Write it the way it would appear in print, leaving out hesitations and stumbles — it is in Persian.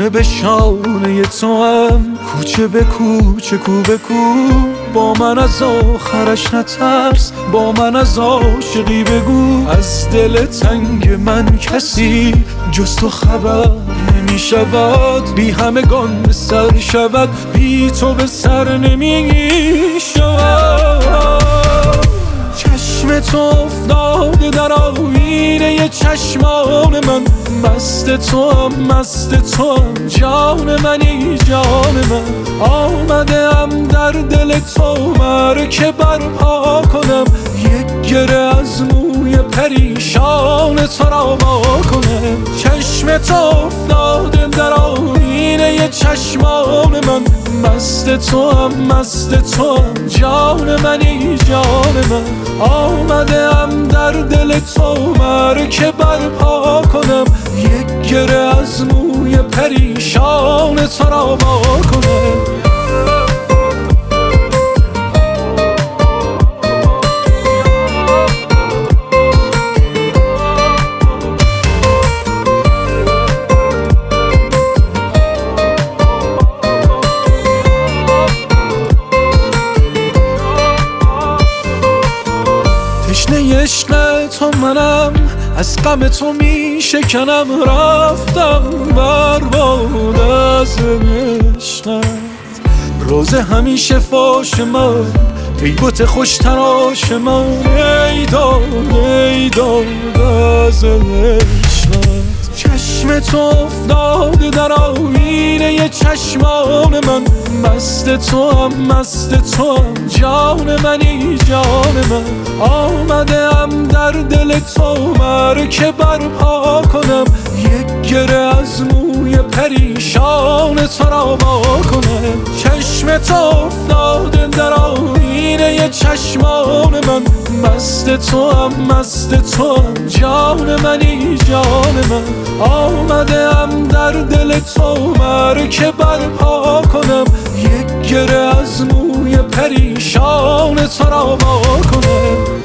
شانه به شانه تو هم، کوچه به کوچه کو به کو. با من از آخرش نترس، با من از عاشقی بگو. از دل تنگ من کسی جز تو خبر نمی شود. بی همگان به سر شود، بی تو به سر نمی شود. چشم تو افتاده در آینه چشمان من، مست تو هم مست تو هم، جان منی جان من. آمده ام در دل تو مرکه برپا کنم، یک گره از موی پریشان تو را وا کنم. چشم تو افتاده در آینه چشمان من، مست تو هم مست تو هم، جان منی جان من. آمده ام در دل تو مرکه برپا کنم، یک گره از موی پریشان تو را وا کنم. تشنه عشق تو منم، از غم تو می شکنم. رفتم برباد از عشقت، روز همیشه فاش من، ای بت خوش تراش من. ای داد از عشقت. چشم تو افتاده در آینه چشمان من، مست تو هم مست تو هم، جان منی جان من. آمده ام در دل تو مرکه برپا کنم، یک گره از موی پریشان تو را وا کنم. چشم تو افتاده در آینه چشمان من، مست تو هم مست تو هم، جان منی جان من. آمده ام در دل تو مرکه برپا کنم، یک گره از موی پریشان تو را وا کنم.